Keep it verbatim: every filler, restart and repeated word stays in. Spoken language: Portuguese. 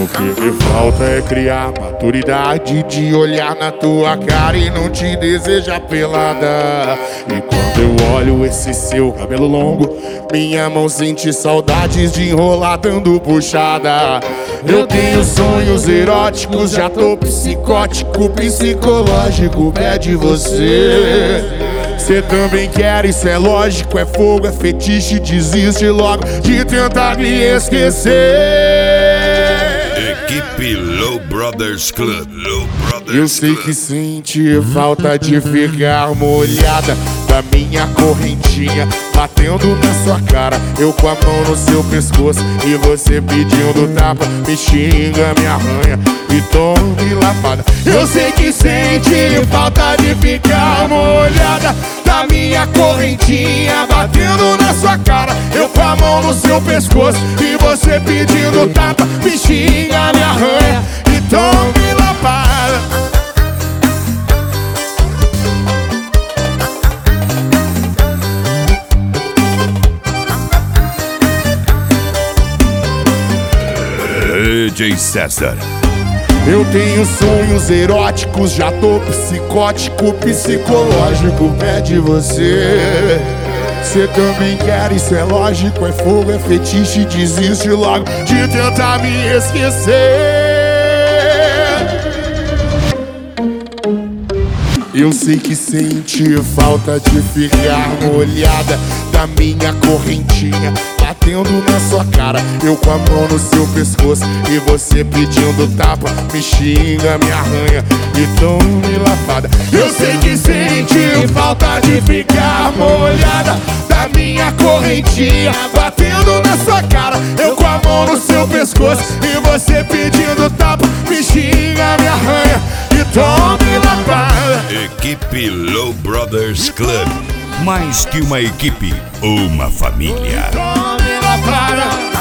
que me falta é criar maturidade de olhar na tua cara e não te desejar pelada. E quando eu olho esse seu cabelo longo, minha mão sente saudades de enrolar dando puxada. Eu tenho sonhos eróticos, já tô psicótico, psicológico, pede você. Cê também quer, isso é lógico, é fogo, é fetiche, desiste logo de tentar me esquecer. Equipe Low Brothers Club, Low Brothers Eu sei que sente falta de ficar molhada da minha correntinha batendo na sua cara, eu com a mão no seu pescoço e você pedindo tapa, me xinga, me arranha e tome lapada. Eu sei que sente falta de ficar molhada da minha correntinha batendo na sua cara, eu com a mão no seu pescoço e você pedindo tapa, me xinga, me arranha e tome lapada. D J César. Eu tenho sonhos eróticos, já tô psicótico, psicológico, pede você. Cê também quer, isso é lógico, é fogo, é fetiche, desiste logo de tentar me esquecer. Eu sei que sente falta de ficar molhada da minha correntinha batendo na sua cara, eu com a mão no seu pescoço e você pedindo tapa, me xinga, me arranha e tome lavada. Eu sei que sente falta de ficar molhada da minha correntinha batendo na sua cara, eu com a mão no seu pescoço e você pedindo tapa, me xinga, me arranha e tome lavada. Equipe Low Brothers Club. Mais que uma equipe, uma família. Tome lapada.